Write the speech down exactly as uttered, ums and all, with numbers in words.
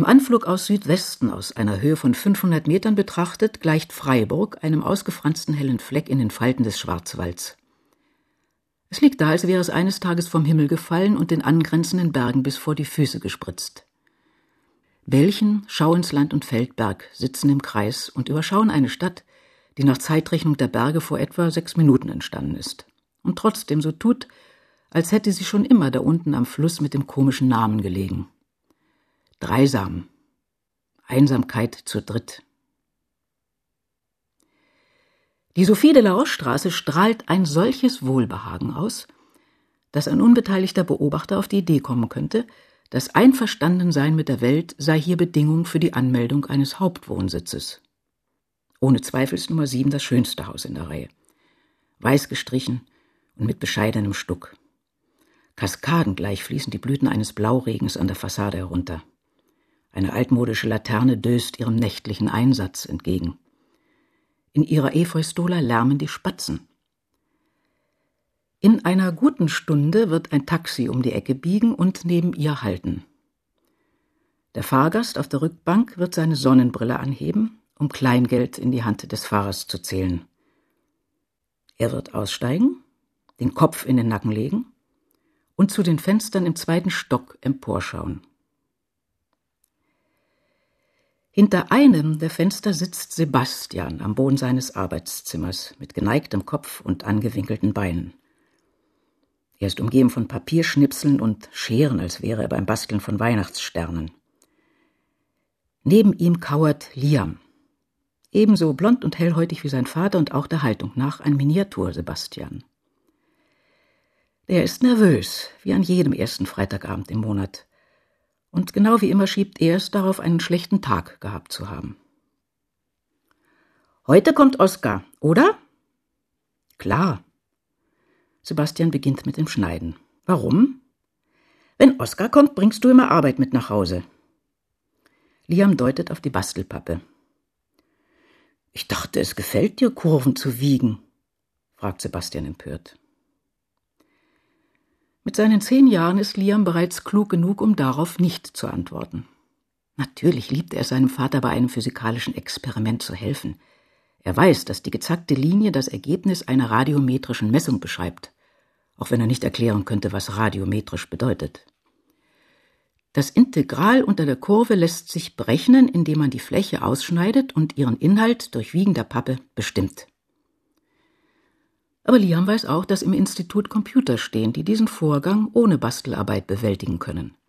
Im Anflug aus Südwesten, aus einer Höhe von fünfhundert Metern betrachtet, gleicht Freiburg einem ausgefransten hellen Fleck in den Falten des Schwarzwalds. Es liegt da, als wäre es eines Tages vom Himmel gefallen und den angrenzenden Bergen bis vor die Füße gespritzt. Belchen, Schauinsland und Feldberg sitzen im Kreis und überschauen eine Stadt, die nach Zeitrechnung der Berge vor etwa sechs Minuten entstanden ist und trotzdem so tut, als hätte sie schon immer da unten am Fluss mit dem komischen Namen gelegen. Dreisam. Einsamkeit zu dritt. Die Sophie de la Roche-Straße strahlt ein solches Wohlbehagen aus, dass ein unbeteiligter Beobachter auf die Idee kommen könnte, das Einverstandensein mit der Welt sei hier Bedingung für die Anmeldung eines Hauptwohnsitzes. Ohne Zweifel ist Nummer sieben das schönste Haus in der Reihe. Weiß gestrichen und mit bescheidenem Stuck. Kaskadengleich fließen die Blüten eines Blauregens an der Fassade herunter. Eine altmodische Laterne döst ihrem nächtlichen Einsatz entgegen. In ihrer Efeustola lärmen die Spatzen. In einer guten Stunde wird ein Taxi um die Ecke biegen und neben ihr halten. Der Fahrgast auf der Rückbank wird seine Sonnenbrille anheben, um Kleingeld in die Hand des Fahrers zu zählen. Er wird aussteigen, den Kopf in den Nacken legen und zu den Fenstern im zweiten Stock emporschauen. Hinter einem der Fenster sitzt Sebastian am Boden seines Arbeitszimmers mit geneigtem Kopf und angewinkelten Beinen. Er ist umgeben von Papierschnipseln und Scheren, als wäre er beim Basteln von Weihnachtssternen. Neben ihm kauert Liam, ebenso blond und hellhäutig wie sein Vater und auch der Haltung nach ein Miniatur-Sebastian. Der ist nervös, wie an jedem ersten Freitagabend im Monat. Und genau wie immer schiebt er es darauf, einen schlechten Tag gehabt zu haben. »Heute kommt Oskar, oder?« »Klar.« Sebastian beginnt mit dem Schneiden. »Warum?« »Wenn Oskar kommt, bringst du immer Arbeit mit nach Hause.« Liam deutet auf die Bastelpappe. »Ich dachte, es gefällt dir, Kurven zu wiegen?« fragt Sebastian empört. Mit seinen zehn Jahren ist Liam bereits klug genug, um darauf nicht zu antworten. Natürlich liebt er seinem Vater bei einem physikalischen Experiment zu helfen. Er weiß, dass die gezackte Linie das Ergebnis einer radiometrischen Messung beschreibt, auch wenn er nicht erklären könnte, was radiometrisch bedeutet. Das Integral unter der Kurve lässt sich berechnen, indem man die Fläche ausschneidet und ihren Inhalt durch Wiegen der Pappe bestimmt. Aber Liam weiß auch, dass im Institut Computer stehen, die diesen Vorgang ohne Bastelarbeit bewältigen können.